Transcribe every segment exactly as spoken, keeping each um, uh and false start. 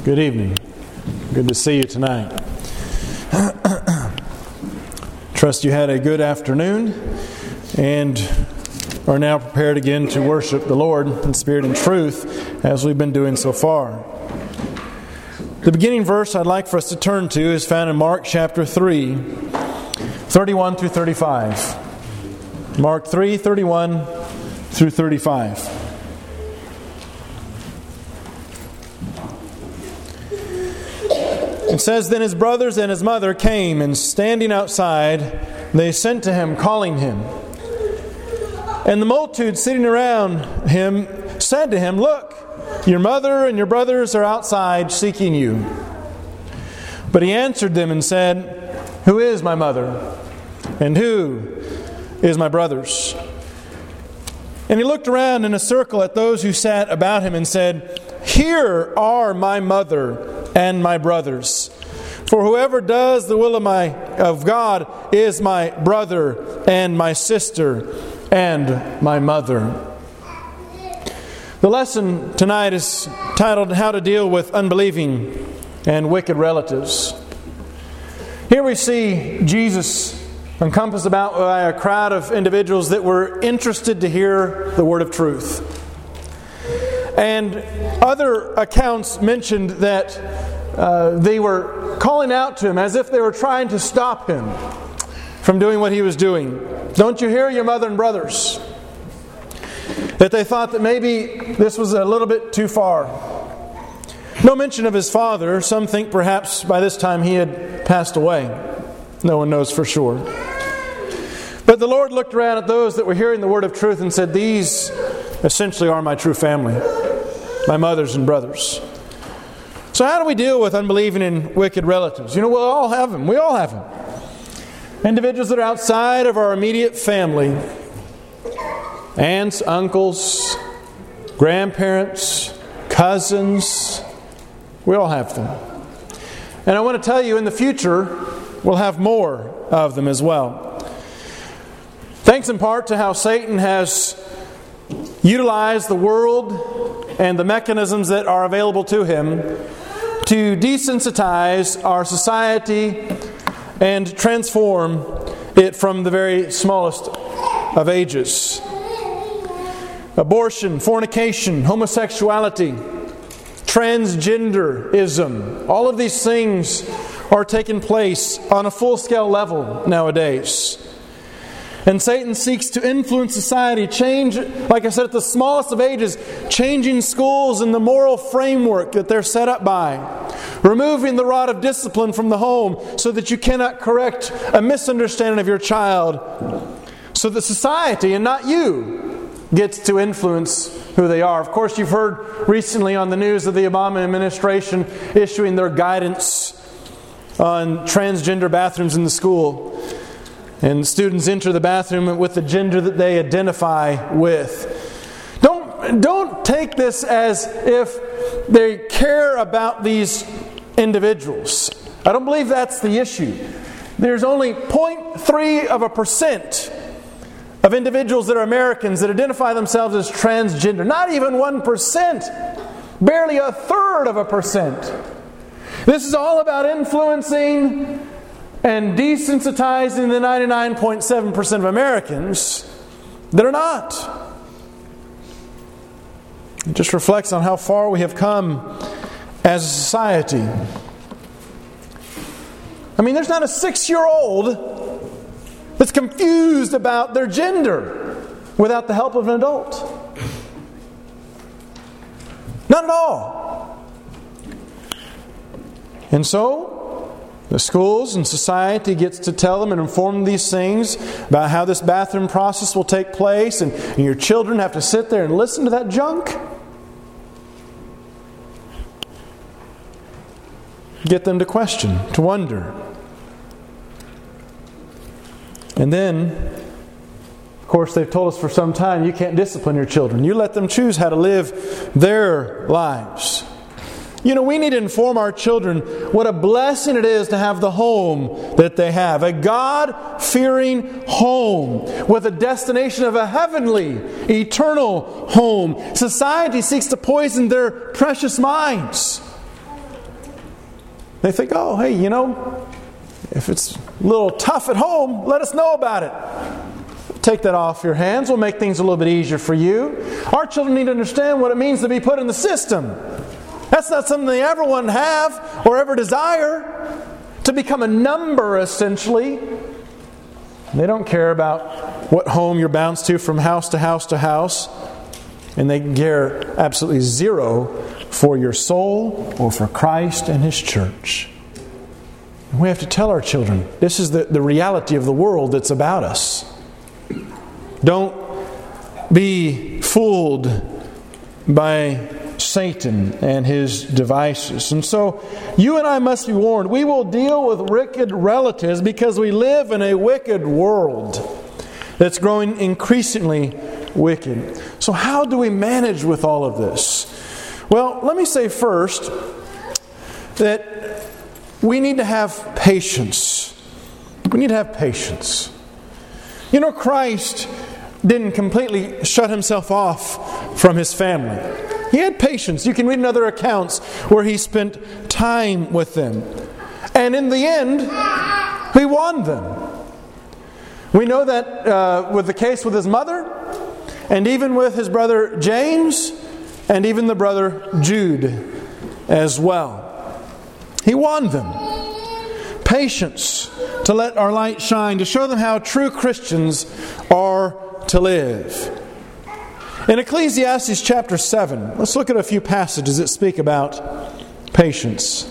Good evening. Good to see you tonight. Trust you had a good afternoon and are now prepared again to worship the Lord in spirit and truth as we've been doing so far. The beginning verse I'd like for us to turn to is found in Mark chapter three, thirty-one through thirty-five. Mark three, thirty-one through thirty-five. It says, "Then his brothers and his mother came, and standing outside, they sent to him, calling him. And the multitude sitting around him said to him, 'Look, your mother and your brothers are outside seeking you.' But he answered them and said, 'Who is my mother? And who is my brothers?' And he looked around in a circle at those who sat about him and said, 'Here are my mother and my brothers. For whoever does the will of my of God is my brother and my sister and my mother.'" The lesson tonight is titled, "How to Deal with Unbelieving and Wicked Relatives." Here we see Jesus encompassed about by a crowd of individuals that were interested to hear the word of truth. And other accounts mentioned that uh, they were calling out to him as if they were trying to stop him from doing what he was doing. "Don't you hear your mother and brothers?" That they thought that maybe this was a little bit too far. No mention of his father. Some think perhaps by this time he had passed away. No one knows for sure. But the Lord looked around at those that were hearing the word of truth and said, "These essentially are my true family, my mothers and brothers." So how do we deal with unbelieving and wicked relatives? You know, we all have them. We all have them. Individuals that are outside of our immediate family. Aunts, uncles, grandparents, cousins. We all have them. And I want to tell you, in the future, we'll have more of them as well. Thanks in part to how Satan has utilized the world and the mechanisms that are available to him to desensitize our society and transform it from the very smallest of ages. Abortion, fornication, homosexuality, transgenderism, all of these things are taking place on a full-scale level nowadays. And Satan seeks to influence society, change, like I said, at the smallest of ages, changing schools and the moral framework that they're set up by, removing the rod of discipline from the home so that you cannot correct a misunderstanding of your child, so that society, and not you, gets to influence who they are. Of course, you've heard recently on the news of the Obama administration issuing their guidance on transgender bathrooms in the school. And students enter the bathroom with the gender that they identify with. Don't, don't take this as if they care about these individuals. I don't believe that's the issue. There's only zero point three of a percent of individuals that are Americans that identify themselves as transgender. Not even one percent. Barely a third of a percent. This is all about influencing and desensitizing the ninety-nine point seven percent of Americans that are not. It just reflects on how far we have come as a society. I mean, there's not a six-year-old that's confused about their gender without the help of an adult. Not at all. And so, the schools and society gets to tell them and inform them these things about how this bathroom process will take place, and, and your children have to sit there and listen to that junk. Get them to question, to wonder. And then, of course, they've told us for some time, you can't discipline your children. You let them choose how to live their lives. You know, we need to inform our children what a blessing it is to have the home that they have. A God-fearing home with a destination of a heavenly, eternal home. Society seeks to poison their precious minds. They think, oh, hey, you know, if it's a little tough at home, let us know about it. Take that off your hands. We'll make things a little bit easier for you. Our children need to understand what it means to be put in the system. That's not something they ever want to have or ever desire. To become a number, essentially. They don't care about what home you're bounced to from house to house to house. And they care absolutely zero for your soul or for Christ and His church. And we have to tell our children, this is the, the reality of the world that's about us. Don't be fooled by Satan and his devices. And so you and I must be warned. We will deal with wicked relatives because we live in a wicked world that's growing increasingly wicked. So how do we manage with all of this? Well, let me say first that we need to have patience. We need to have patience. You know, Christ didn't completely shut Himself off from His family. He had patience. You can read in other accounts where He spent time with them. And in the end, He won them. We know that uh, with the case with His mother, and even with His brother James, and even the brother Jude as well. He won them. Patience to let our light shine, to show them how true Christians are to live. In Ecclesiastes chapter seven, let's look at a few passages that speak about patience.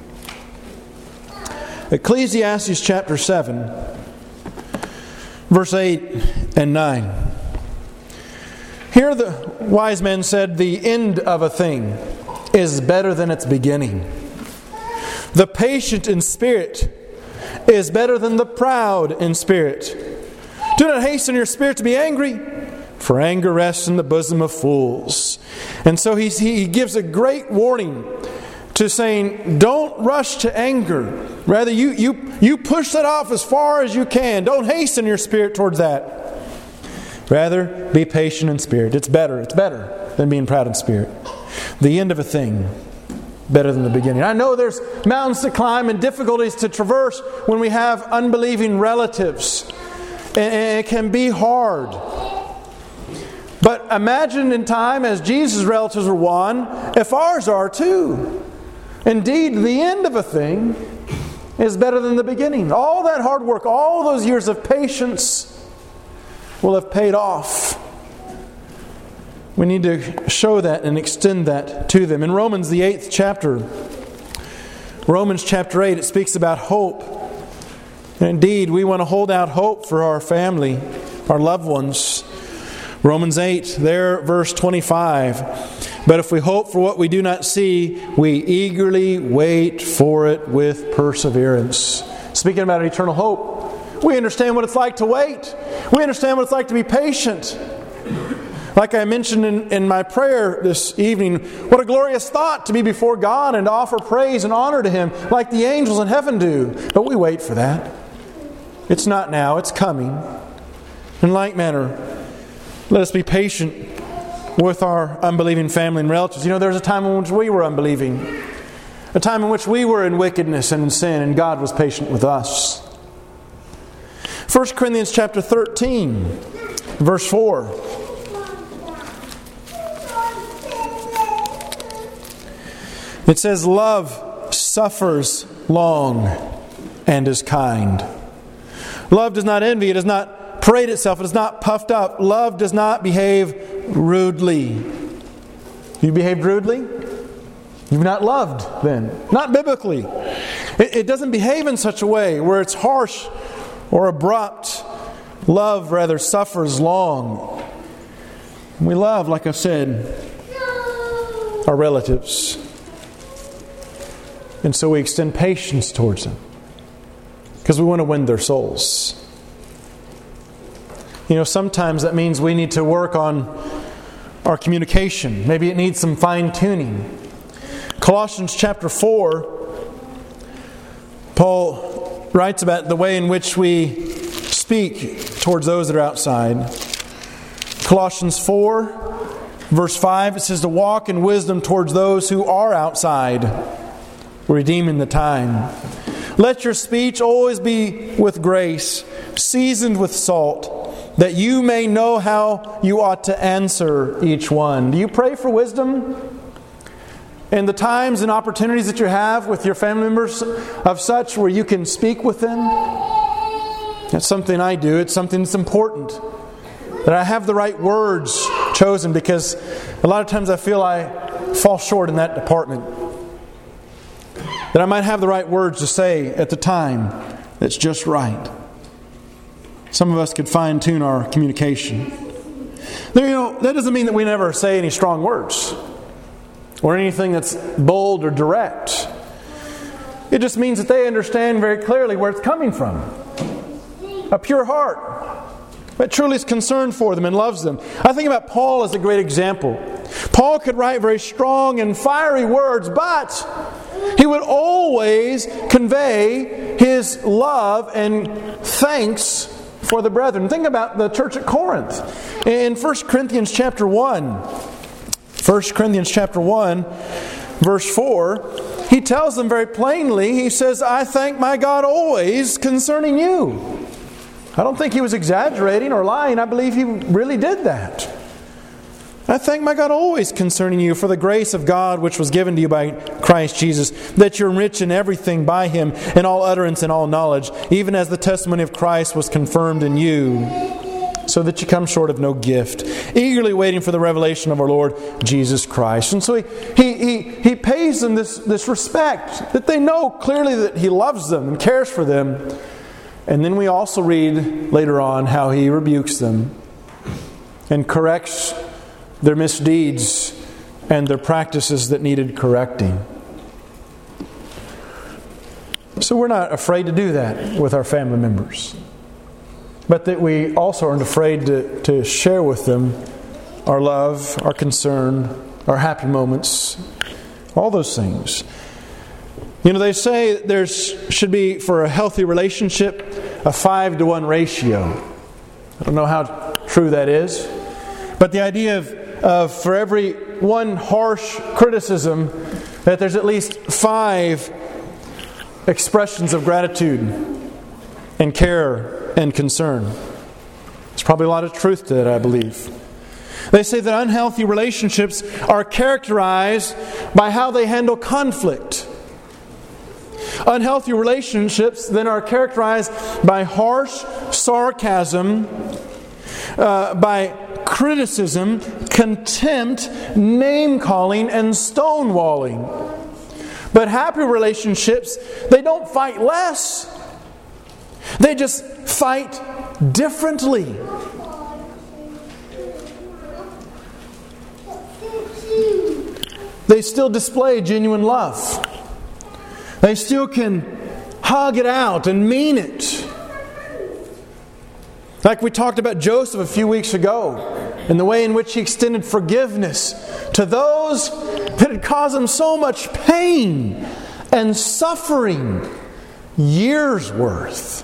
Ecclesiastes chapter seven, verse eight and nine. Here the wise men said, the end of a thing is better than its beginning. The patient in spirit is better than the proud in spirit. Do not hasten your spirit to be angry, for anger rests in the bosom of fools. And so he, he gives a great warning to saying, don't rush to anger. Rather, you, you, you push that off as far as you can. Don't hasten your spirit towards that. Rather, be patient in spirit. It's better. It's better than being proud in spirit. The end of a thing, better than the beginning. I know there's mountains to climb and difficulties to traverse when we have unbelieving relatives. And it can be hard. But imagine in time, as Jesus' relatives were won, if ours are too. Indeed, the end of a thing is better than the beginning. All that hard work, all those years of patience will have paid off. We need to show that and extend that to them. In Romans, the eighth chapter, Romans chapter eight, it speaks about hope. And indeed, we want to hold out hope for our family, our loved ones. Romans eight, there, verse twenty-five. But if we hope for what we do not see, we eagerly wait for it with perseverance. Speaking about an eternal hope, we understand what it's like to wait. We understand what it's like to be patient. Like I mentioned in, in my prayer this evening, what a glorious thought to be before God and to offer praise and honor to Him like the angels in heaven do. But we wait for that. It's not now, it's coming. In like manner, let us be patient with our unbelieving family and relatives. You know, there was a time in which we were unbelieving. A time in which we were in wickedness and in sin, and God was patient with us. First Corinthians chapter thirteen, verse four. It says, love suffers long and is kind. Love does not envy. It does not parade itself. It is not puffed up. Love does not behave rudely. You behaved rudely? You've not loved then. Not biblically. It, it doesn't behave in such a way where it's harsh or abrupt. Love rather suffers long. We love, like I said, our relatives. And so we extend patience towards them because we want to win their souls. You know, sometimes that means we need to work on our communication. Maybe it needs some fine-tuning. Colossians chapter four, Paul writes about the way in which we speak towards those that are outside. Colossians four, verse five, it says to walk in wisdom towards those who are outside. redeeming the time. Let your speech always be with grace, seasoned with salt, that you may know how you ought to answer each one. Do you pray for wisdom in the times and opportunities that you have with your family members of such where you can speak with them? That's something I do. It's something that's important, that I have the right words chosen, because a lot of times I feel I fall short in that department. That I might have the right words to say at the time that's just right. Some of us could fine-tune our communication. There, you know, that doesn't mean that we never say any strong words or anything that's bold or direct. It just means that they understand very clearly where it's coming from. A pure heart that truly is concerned for them and loves them. I think about Paul as a great example. Paul could write very strong and fiery words, but he would always convey his love and thanks for the brethren. Think about the church at Corinth. In First Corinthians chapter one, First Corinthians chapter one, verse four, he tells them very plainly, he says, I thank my God always concerning you. I don't think he was exaggerating or lying. I believe he really did that. I thank my God always concerning you for the grace of God which was given to you by Christ Jesus, that you're rich in everything by Him, in all utterance and all knowledge, even as the testimony of Christ was confirmed in you, so that you come short of no gift, eagerly waiting for the revelation of our Lord Jesus Christ. And so he he he, he pays them this, this respect, that they know clearly that He loves them and cares for them. And then we also read later on how He rebukes them and corrects their misdeeds and their practices that needed correcting. So we're not afraid to do that with our family members. But that we also aren't afraid to, to share with them our love, our concern, our happy moments, all those things. You know, they say there should be, for a healthy relationship, a five to one ratio. I don't know how true that is. But the idea of, of for every one harsh criticism, that there's at least five expressions of gratitude and care and concern. There's probably a lot of truth to that, I believe. They say that unhealthy relationships are characterized by how they handle conflict. Unhealthy relationships then are characterized by harsh sarcasm, uh, by criticism, contempt, name-calling, and stonewalling. But happy relationships, they don't fight less. They just fight differently. They still display genuine love. They still can hug it out and mean it. Like we talked about Joseph a few weeks ago, and the way in which he extended forgiveness to those that had caused him so much pain and suffering, years worth.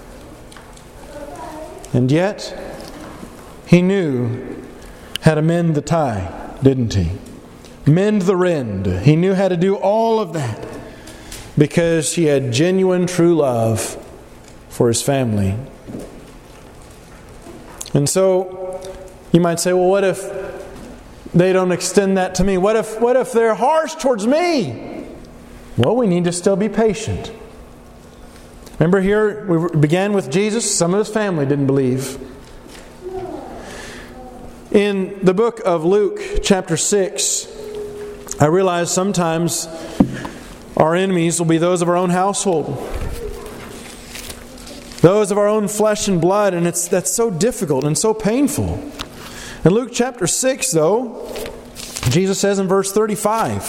And yet, he knew how to mend the tie, didn't he? Mend the rend. He knew how to do all of that because he had genuine, true love for his family. And so, you might say, well, what if they don't extend that to me? What if, what if they're harsh towards me? Well, we need to still be patient. Remember here, we began with Jesus. Some of his family didn't believe. In the book of Luke, chapter six, I realize sometimes our enemies will be those of our own household, those of our own flesh and blood, and it's that's so difficult and so painful. In Luke chapter six, though, Jesus says in verse thirty-five,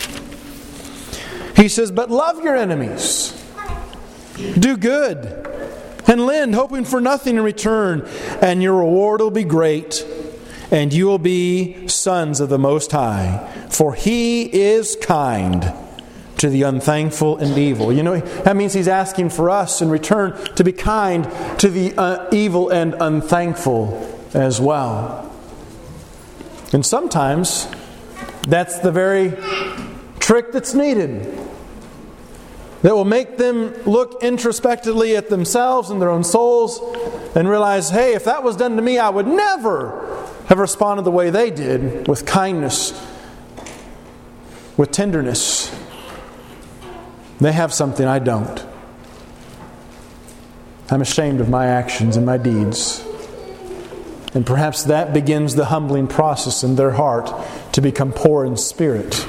He says, "But love your enemies, do good, and lend, hoping for nothing in return, and your reward will be great, and you will be sons of the Most High. For He is kind to the unthankful and evil." You know, that means He's asking for us in return to be kind to the uh, evil and unthankful as well. And sometimes that's the very trick that's needed. that will make them look introspectively at themselves and their own souls and realize, hey, if that was done to me, I would never have responded the way they did, with kindness, with tenderness. They have something I don't. I'm ashamed of my actions and my deeds. And perhaps that begins the humbling process in their heart to become poor in spirit.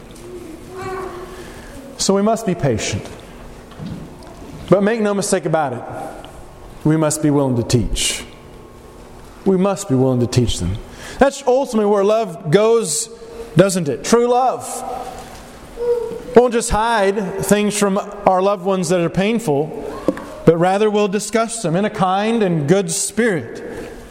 So we must be patient. But make no mistake about it, we must be willing to teach. We must be willing to teach them. That's ultimately where love goes, doesn't it? True love won't just hide things from our loved ones that are painful, but rather will discuss them in a kind and good spirit.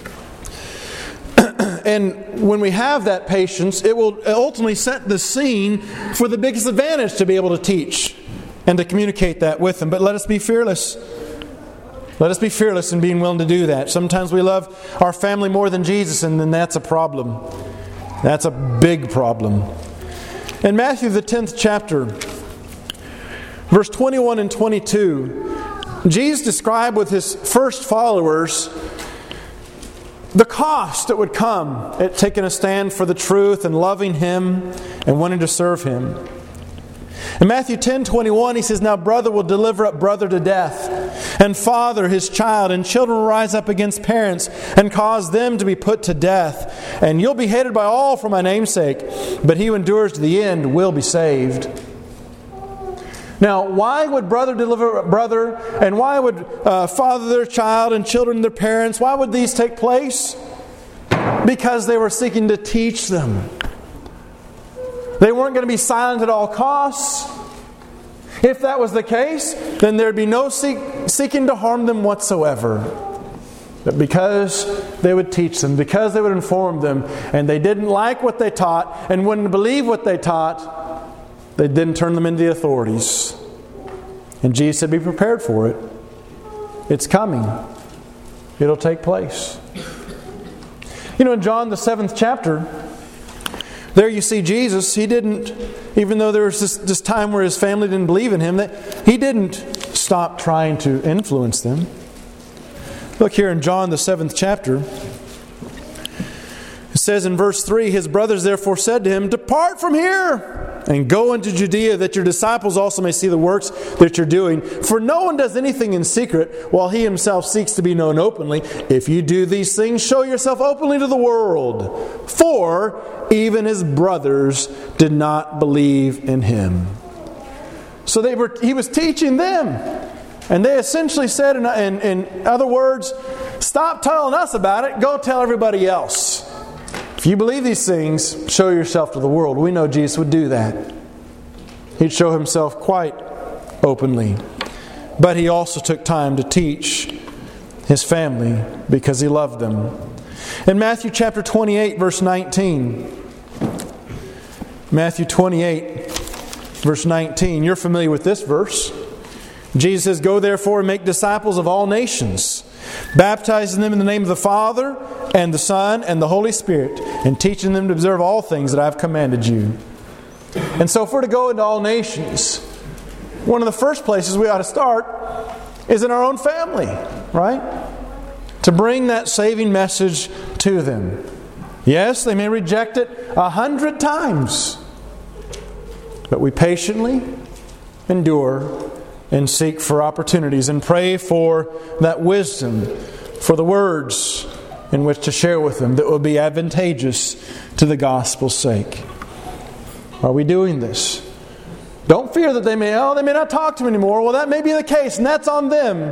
And when we have that patience, it will ultimately set the scene for the biggest advantage to be able to teach and to communicate that with them. But let us be fearless. Let us be fearless in being willing to do that. Sometimes we love our family more than Jesus, and then that's a problem. That's a big problem. In Matthew, the tenth chapter, verse twenty-one and twenty-two, Jesus described with His first followers the cost that would come at taking a stand for the truth and loving Him and wanting to serve Him. In Matthew ten twenty-one, He says, "Now brother will deliver up brother to death, and father his child, and children will rise up against parents and cause them to be put to death. And you'll be hated by all for my name's sake, but he who endures to the end will be saved." Now, why would brother deliver brother, and why would uh, father their child and children their parents, why would these take place? Because they were seeking to teach them. They weren't going to be silent at all costs. If that was the case, then there'd be no seek, seeking to harm them whatsoever. But because they would teach them, because they would inform them, and they didn't like what they taught and wouldn't believe what they taught, they didn't turn them into the authorities. And Jesus said, be prepared for it. It's coming. It'll take place. You know, in John, the seventh chapter, there you see Jesus. He didn't, even though there was this, this time where His family didn't believe in Him, that He didn't stop trying to influence them. Look here in John, the seventh chapter. It says in verse three, "His brothers therefore said to Him, 'Depart from here, and go into Judea, that your disciples also may see the works that you're doing. For no one does anything in secret, while he himself seeks to be known openly. If you do these things, show yourself openly to the world. For even his brothers did not believe in him.'" So they were. He was teaching them. And they essentially said, in, in, in other words, stop telling us about it, go tell everybody else. If you believe these things, show yourself to the world. We know Jesus would do that. He'd show Himself quite openly. But He also took time to teach His family because He loved them. In Matthew chapter twenty-eight, verse nineteen. Matthew twenty-eight, verse nineteen. You're familiar with this verse. Jesus says, "Go therefore and make disciples of all nations, baptizing them in the name of the Father and the Son and the Holy Spirit, and teaching them to observe all things that I have commanded you." And so if we're to go into all nations, one of the first places we ought to start is in our own family, right? To bring that saving message to them. Yes, they may reject it a hundred times, but we patiently endure and seek for opportunities and pray for that wisdom, for the words in which to share with them that will be advantageous to the gospel's sake. Are we doing this? Don't fear that they may, oh, they may not talk to me anymore. Well, that may be the case, and that's on them.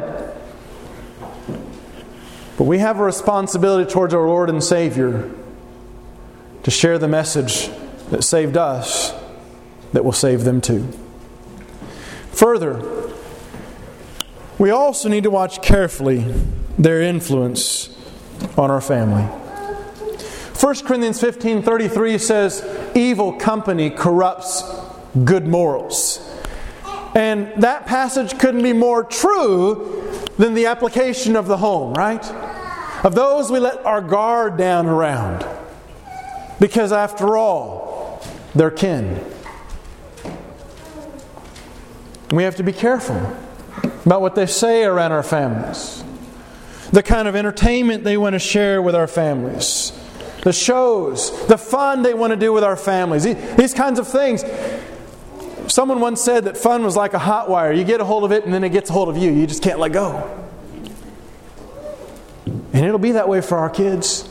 But we have a responsibility towards our Lord and Savior to share the message that saved us, that will save them too. Further, we also need to watch carefully their influence on our family. First Corinthians fifteen thirty-three says, "Evil company corrupts good morals." And that passage couldn't be more true than the application of the home, right? Of those we let our guard down around. Because after all, they're kin. We have to be careful about what they say around our families. The kind of entertainment they want to share with our families. The shows, the fun they want to do with our families. These kinds of things. Someone once said that fun was like a hot wire. You get a hold of it and then it gets a hold of you. You just can't let go. And it'll be that way for our kids.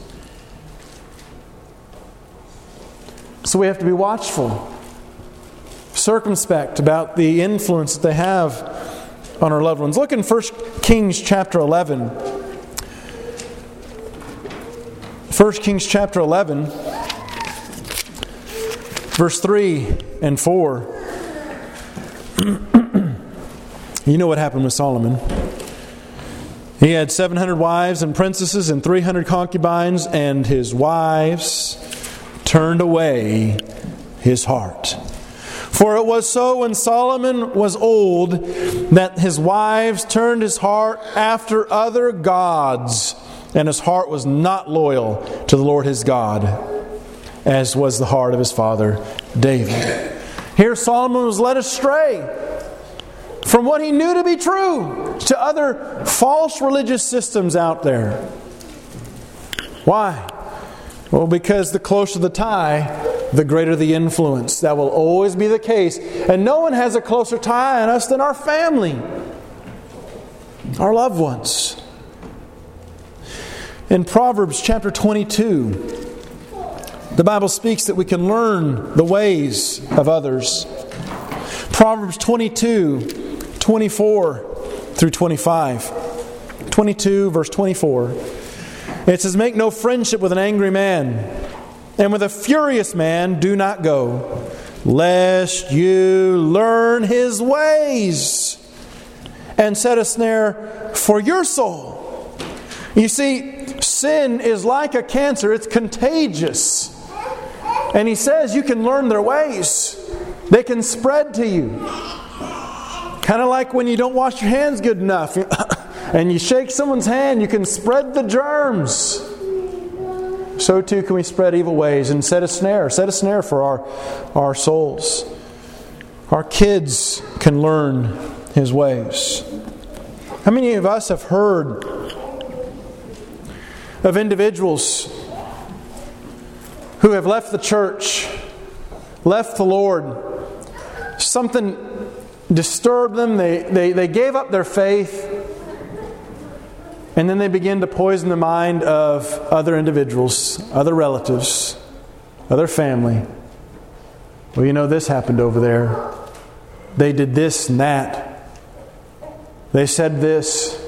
So we have to be watchful, circumspect about the influence that they have on our loved ones. Look in First Kings chapter eleven. First Kings chapter eleven, verse three and four. You know what happened with Solomon. He had seven hundred wives and princesses and three hundred concubines, and his wives turned away his heart. For it was so when Solomon was old that his wives turned his heart after other gods, and his heart was not loyal to the Lord his God, as was the heart of his father David. Here Solomon was led astray from what he knew to be true to other false religious systems out there. Why? Well, because the closer the tie, the greater the influence. That will always be the case. And no one has a closer tie on us than our family, our loved ones. In Proverbs chapter twenty-two, the Bible speaks that we can learn the ways of others. Proverbs twenty-two, twenty-four through twenty-five. twenty-two, verse twenty-four. It says, "Make no friendship with an angry man, and with a furious man do not go, lest you learn his ways, and set a snare for your soul." You see, sin is like a cancer. It's contagious. And he says you can learn their ways. They can spread to you. Kind of like when you don't wash your hands good enough and you shake someone's hand, you can spread the germs. So too can we spread evil ways and set a snare. Set a snare for our, our souls. Our kids can learn his ways. How many of us have heard of individuals who have left the church, left the Lord? Something disturbed them. They, they, they gave up their faith. And then they begin to poison the mind of other individuals, other relatives, other family. Well, you know, this happened over there. They did this and that. They said this.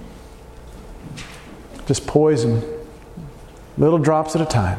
Just poison. Little drops at a time.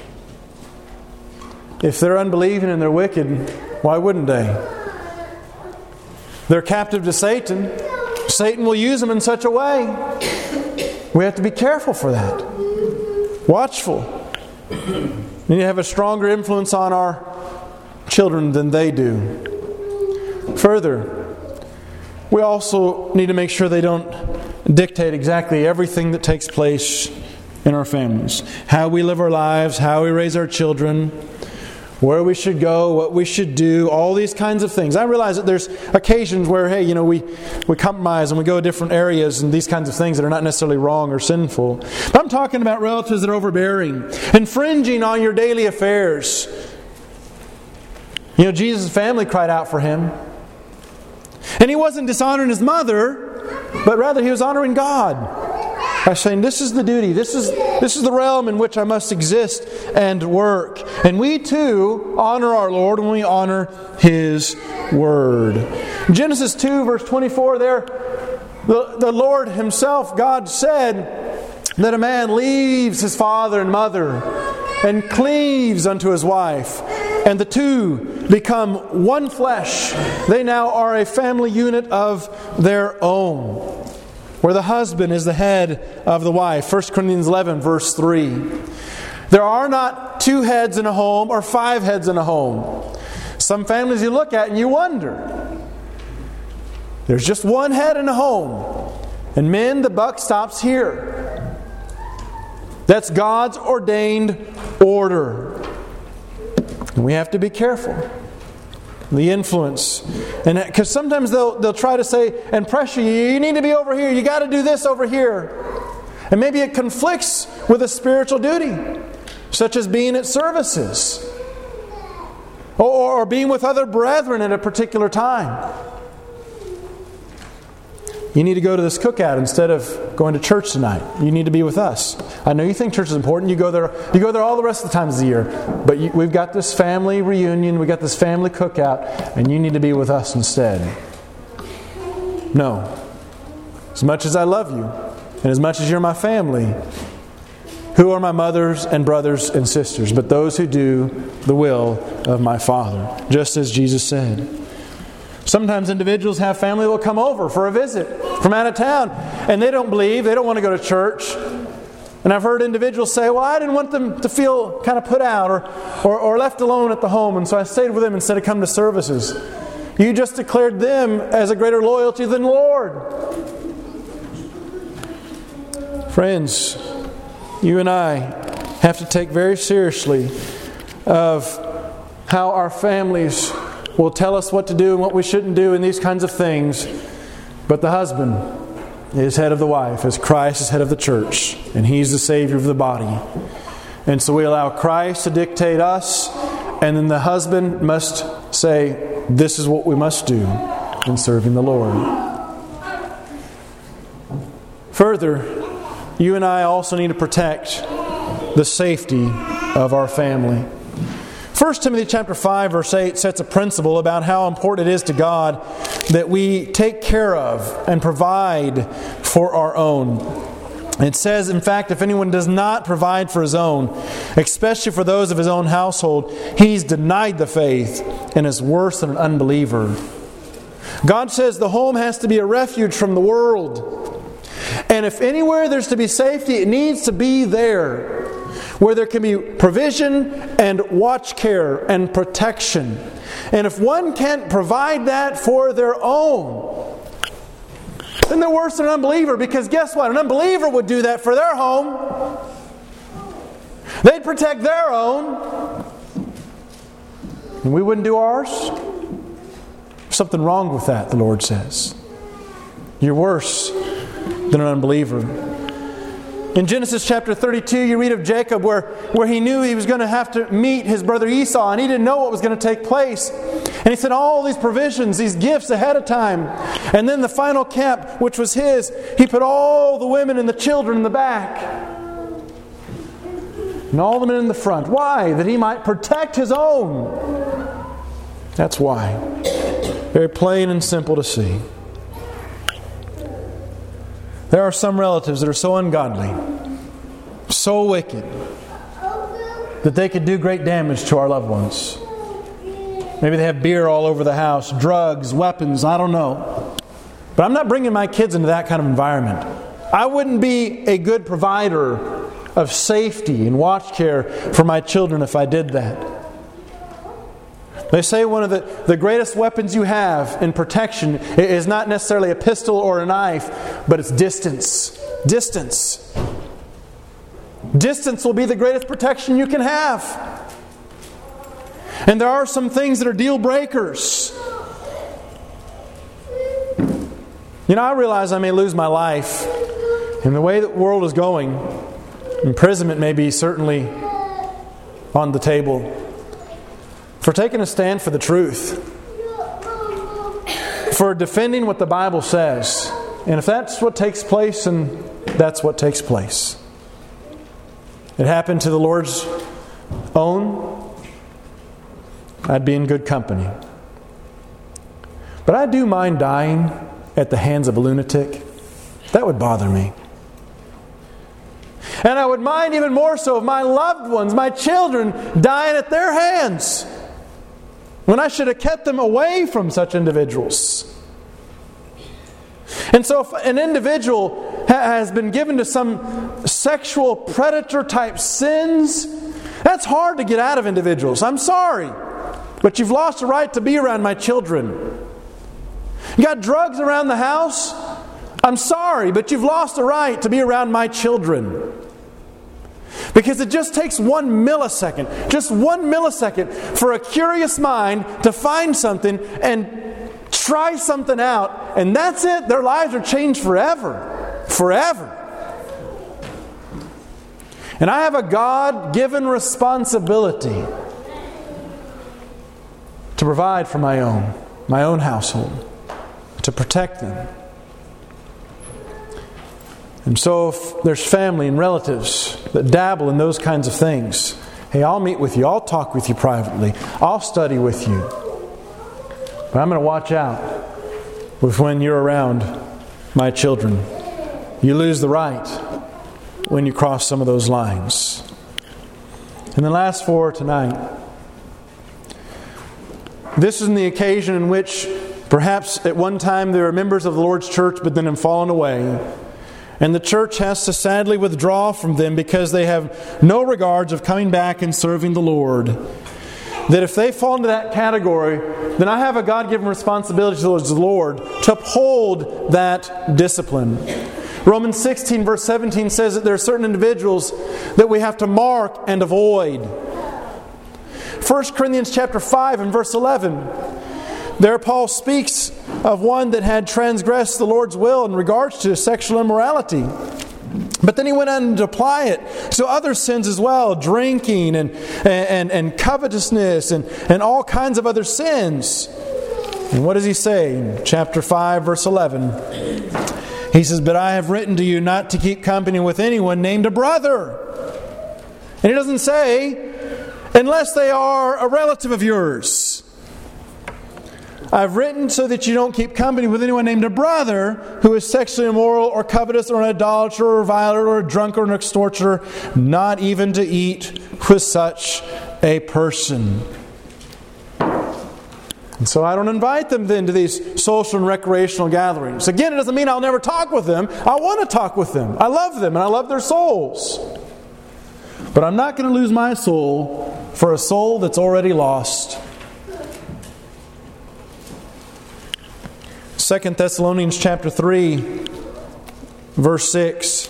If they're unbelieving and they're wicked, why wouldn't they? They're captive to Satan. Satan will use them in such a way. We have to be careful for that. Watchful. We need to have a stronger influence on our children than they do. Further, we also need to make sure they don't dictate exactly everything that takes place in our families. How we live our lives, how we raise our children, where we should go, what we should do, all these kinds of things. I realize that there's occasions where, hey, you know, we, we compromise and we go to different areas and these kinds of things that are not necessarily wrong or sinful. But I'm talking about relatives that are overbearing, infringing on your daily affairs. You know, Jesus' family cried out for him. And he wasn't dishonoring his mother, but rather he was honoring God. By saying, this is the duty, this is this is the realm in which I must exist and work. And we too honor our Lord when we honor His Word. In Genesis two, verse twenty-four, there, the, the Lord Himself, God said that a man leaves his father and mother and cleaves unto his wife, and the two become one flesh. They now are a family unit of their own, where the husband is the head of the wife. First Corinthians eleven, verse three. There are not two heads in a home or five heads in a home. Some families you look at and you wonder. There's just one head in a home. And men, the buck stops here. That's God's ordained order. And we have to be careful. the influence. And because sometimes they'll they'll try to say and pressure you, you need to be over here, you got to do this over here. And maybe it conflicts with a spiritual duty, such as being at services or, or being with other brethren at a particular time. You need to go to this cookout instead of going to church tonight. You need to be with us. I know you think church is important. You go there. You go there all the rest of the times of the year. But you, we've got this family reunion. We've got this family cookout, and you need to be with us instead. No. As much as I love you, and as much as you're my family, who are my mothers and brothers and sisters, but those who do the will of my Father, just as Jesus said. Sometimes individuals have family that will come over for a visit from out of town, and they don't believe, they don't want to go to church. And I've heard individuals say, well, I didn't want them to feel kind of put out or, or, or left alone at the home, and so I stayed with them instead of coming to services. You just declared them as a greater loyalty than the Lord. Friends, you and I have to take very seriously of how our families will tell us what to do and what we shouldn't do and these kinds of things. But the husband is head of the wife, as Christ is head of the church, and He's the Savior of the body. And so we allow Christ to dictate us, and then the husband must say, this is what we must do in serving the Lord. Further, you and I also need to protect the safety of our family. First Timothy chapter five verse eight sets a principle about how important it is to God that we take care of and provide for our own. It says, in fact, if anyone does not provide for his own, especially for those of his own household, he's denied the faith and is worse than an unbeliever. God says the home has to be a refuge from the world. And if anywhere there's to be safety, it needs to be there, where there can be provision and watch care and protection. And if one can't provide that for their own, then they're worse than an unbeliever, because guess what? An unbeliever would do that for their home. They'd protect their own, and we wouldn't do ours. There's something wrong with that, the Lord says. You're worse than an unbeliever. In Genesis chapter thirty-two, you read of Jacob where, where he knew he was going to have to meet his brother Esau, and he didn't know what was going to take place. And he said all these provisions, these gifts ahead of time. And then the final camp, which was his, he put all the women and the children in the back, and all the men in the front. Why? That he might protect his own. That's why. Very plain and simple to see. There are some relatives that are so ungodly, so wicked, that they could do great damage to our loved ones. Maybe they have beer all over the house, drugs, weapons, I don't know. But I'm not bringing my kids into that kind of environment. I wouldn't be a good provider of safety and watch care for my children if I did that. They say one of the, the greatest weapons you have in protection is not necessarily a pistol or a knife, but it's distance. Distance. Distance will be the greatest protection you can have. And there are some things that are deal breakers. You know, I realize I may lose my life. In the way that the world is going, imprisonment may be certainly on the table. For taking a stand for the truth. For defending what the Bible says. And if that's what takes place, then that's what takes place. It happened to the Lord's own, I'd be in good company. But I do mind dying at the hands of a lunatic. That would bother me. And I would mind even more so if my loved ones, my children, dying at their hands, when I should have kept them away from such individuals. And so if an individual ha- has been given to some sexual predator type sins, that's hard to get out of individuals. I'm sorry, but you've lost the right to be around my children. You got drugs around the house? I'm sorry, but you've lost the right to be around my children. Because it just takes one millisecond, just one millisecond for a curious mind to find something and try something out, and that's it. Their lives are changed forever. Forever. And I have a God-given responsibility to provide for my own, my own household, to protect them. And so if there's family and relatives that dabble in those kinds of things, hey, I'll meet with you. I'll talk with you privately. I'll study with you. But I'm going to watch out with when you're around my children. You lose the right when you cross some of those lines. And the last four tonight. This is the occasion in which perhaps at one time they were members of the Lord's church but then have fallen away. And the church has to sadly withdraw from them because they have no regards of coming back and serving the Lord. That if they fall into that category, then I have a God-given responsibility towards the Lord to uphold that discipline. Romans sixteen verse seventeen says that there are certain individuals that we have to mark and avoid. First Corinthians chapter five and verse eleven. There Paul speaks of one that had transgressed the Lord's will in regards to sexual immorality. But then he went on to apply it to other sins as well, drinking and, and, and covetousness and, and all kinds of other sins. And what does he say? Chapter five, verse eleven. He says, "But I have written to you not to keep company with anyone named a brother." And he doesn't say, unless they are a relative of yours. I've written so that you don't keep company with anyone named a brother who is sexually immoral or covetous or an idolater or a violator or a drunkard or an extortioner, not even to eat with such a person. And so I don't invite them then to these social and recreational gatherings. Again, it doesn't mean I'll never talk with them. I want to talk with them. I love them and I love their souls. But I'm not going to lose my soul for a soul that's already lost. Second Thessalonians chapter three, verse six.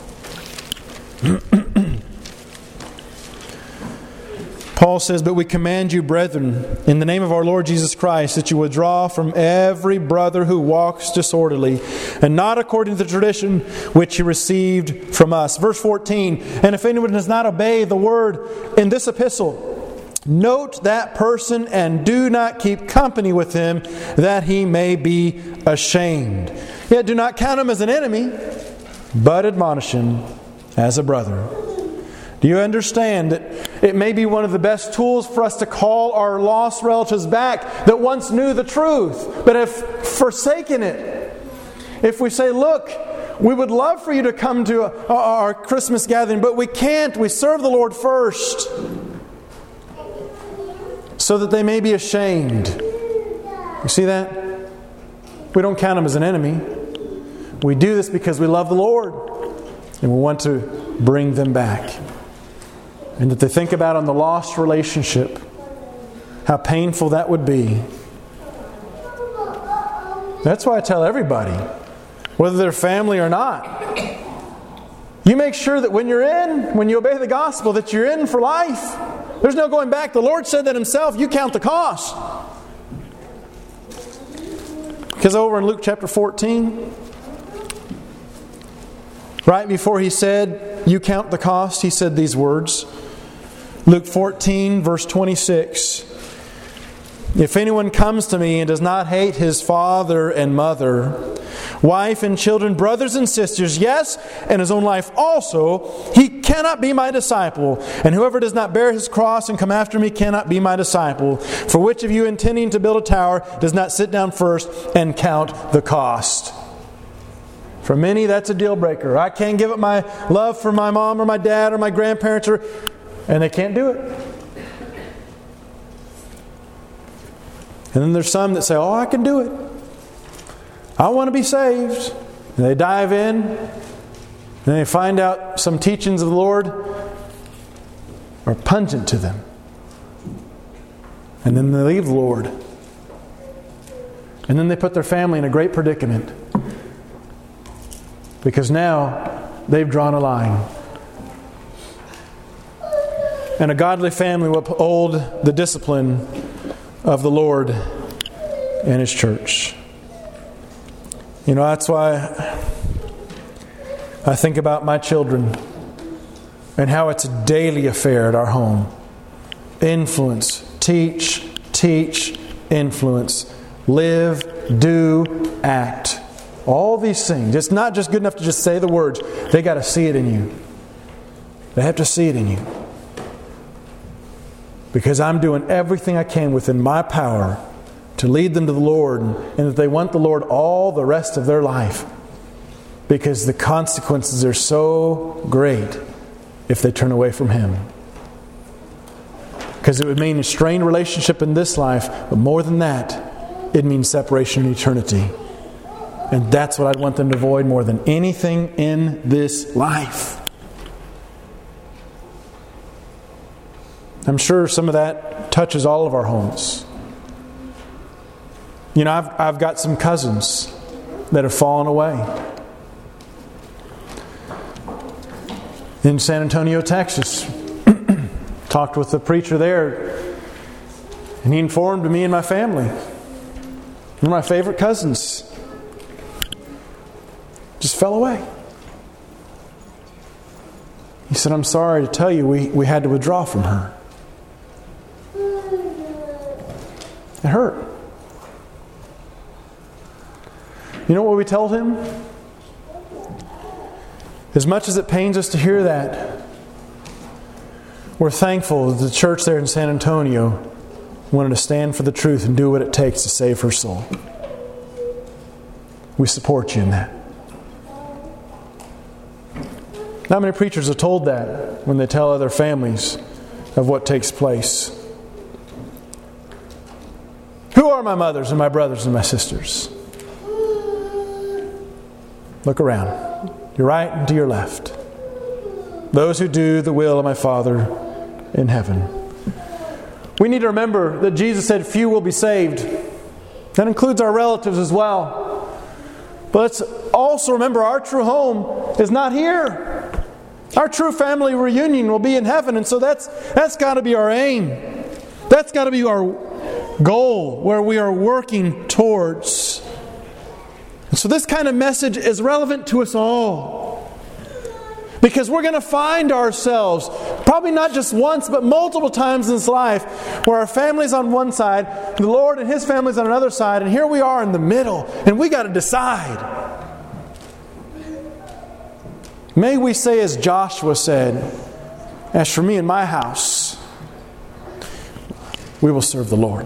Paul says, "But we command you, brethren, in the name of our Lord Jesus Christ, that you withdraw from every brother who walks disorderly, and not according to the tradition which you received from us." Verse fourteen, "And if anyone does not obey the word in this epistle, note that person and do not keep company with him, that he may be ashamed. Yet do not count him as an enemy, but admonish him as a brother." Do you understand that it may be one of the best tools for us to call our lost relatives back that once knew the truth, but have forsaken it? If we say, "Look, we would love for you to come to our Christmas gathering, but we can't. We serve the Lord first," so that they may be ashamed. You see that? We don't count them as an enemy. We do this because we love the Lord and we want to bring them back. And that they think about on the lost relationship, how painful that would be. That's why I tell everybody, whether they're family or not, you make sure that when you're in, when you obey the gospel, that you're in for life. There's no going back. The Lord said that Himself. You count the cost. Because over in Luke chapter fourteen, right before He said, "You count the cost," He said these words. Luke fourteen, verse twenty-six. "If anyone comes to me and does not hate his father and mother, wife and children, brothers and sisters, yes, and his own life also, he cannot be my disciple. And whoever does not bear his cross and come after me cannot be my disciple. For which of you, intending to build a tower, does not sit down first and count the cost?" For many, that's a deal breaker. I can't give up my love for my mom or my dad or my grandparents, or, and they can't do it. And then there's some that say, "Oh, I can do it. I want to be saved." And they dive in, and they find out some teachings of the Lord are pungent to them. And then they leave the Lord. And then they put their family in a great predicament. Because now they've drawn a line. And a godly family will uphold the discipline of the Lord and His church. You know, that's why I think about my children and how it's a daily affair at our home. Influence, teach, teach, influence, live, do, act. All these things. It's not just good enough to just say the words. They got to see it in you. They have to see it in you. Because I'm doing everything I can within my power to lead them to the Lord, and, and that they want the Lord all the rest of their life. Because the consequences are so great if they turn away from Him. Because it would mean a strained relationship in this life, but more than that, it means separation in eternity. And that's what I'd want them to avoid more than anything in this life. I'm sure some of that touches all of our homes. You know, I've, I've got some cousins that have fallen away. In San Antonio, Texas, talked with the preacher there, and he informed me and my family. One of my favorite cousins just fell away. He said, I'm sorry to tell you, we, we had to withdraw from her. It hurt. You know what we told him? As much as it pains us to hear that, we're thankful that the church there in San Antonio wanted to stand for the truth and do what it takes to save her soul. We support you in that. Not many preachers are told that when they tell other families of what takes place. Who are my mothers and my brothers and my sisters? Look around. Your right and to your left. Those who do the will of my Father in heaven. We need to remember that Jesus said few will be saved. That includes our relatives as well. But let's also remember our true home is not here. Our true family reunion will be in heaven. And so that's that's got to be our aim. That's got to be our goal where we are working towards. And so this kind of message is relevant to us all. Because we're going to find ourselves, probably not just once, but multiple times in this life, where our family's on one side, the Lord and His family's on another side, and here we are in the middle, and we got to decide. May we say as Joshua said, as for me and my house, we will serve the Lord.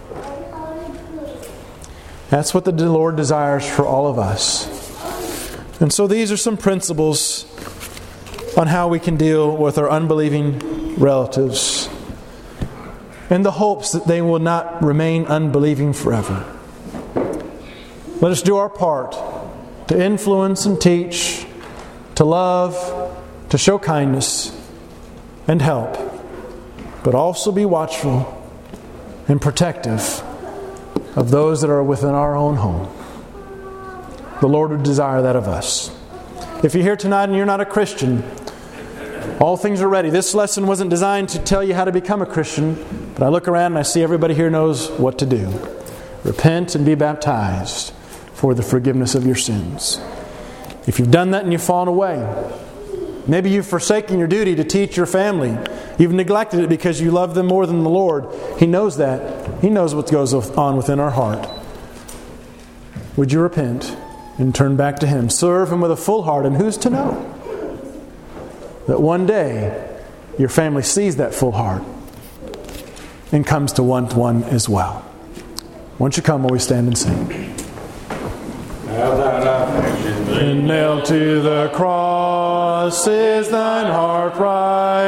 That's what the Lord desires for all of us. And so these are some principles on how we can deal with our unbelieving relatives, in the hopes that they will not remain unbelieving forever. Let us do our part to influence and teach, to love, to show kindness and help, but also be watchful and protective of those that are within our own home. The Lord would desire that of us. If you're here tonight and you're not a Christian, all things are ready. This lesson wasn't designed to tell you how to become a Christian, but I look around and I see everybody here knows what to do. Repent and be baptized for the forgiveness of your sins. If you've done that and you've fallen away, maybe you've forsaken your duty to teach your family. You've neglected it because you love them more than the Lord. He knows that. He knows what goes on within our heart. Would you repent and turn back to Him? Serve Him with a full heart, and who's to know that one day your family sees that full heart and comes to one to one as well. Won't you come while we stand and sing? And nailed to the cross is thine heart right.